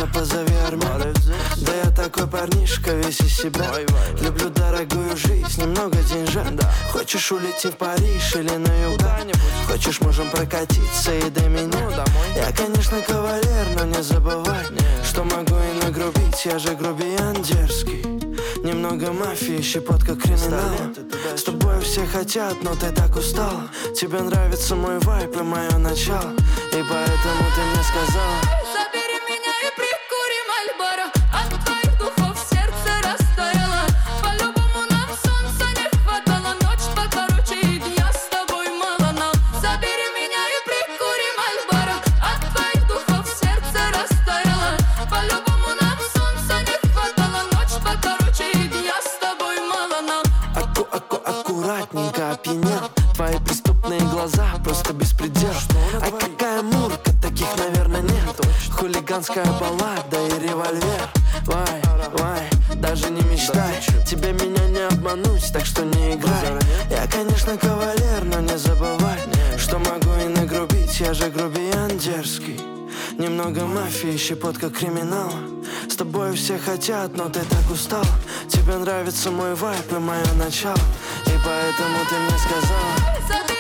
позови армян. Да я такой парнишка, весь из себя. Люблю дорогую жизнь, немного деньжат. Хочешь улетим в Париж или на юга? Хочешь, можем прокатиться и до меня. Я, конечно, кавалер, но не забывай, что могу и нагрубить, я же грубиян дерзкий. Немного мафии, щепотка криминала. С тобой все хотят, но ты так устала. Тебе нравится мой вайб и мое начало, и поэтому ты мне сказала: забери меня и прикурим Мальборо. От твоих духов сердце растаяло. По-любому нам солнца не хватало. Ночь покороче и дня с тобой мало нам. Забери меня и прикурим Мальборо. От твоих духов сердце растаяло. По-любому нам солнца не хватало. Ночь покороче и дня с тобой мало нам. Аккуратненько опьянел. Твои преступные глаза, просто беспредел. Ай, какая мурка, таких, наверное, нет. Хулиганская баллада и револьвер. Вай, даже не мечтай. Тебе меня не обмануть, так что не играй. Я, конечно, кавалер, но не забывай, что могу и нагрубить, я же грубиян дерзкий. Немного мафии, щепотка криминала. С тобой все хотят, но ты так устал. Тебе нравится мой вайб и мое начало, и поэтому ты мне сказала: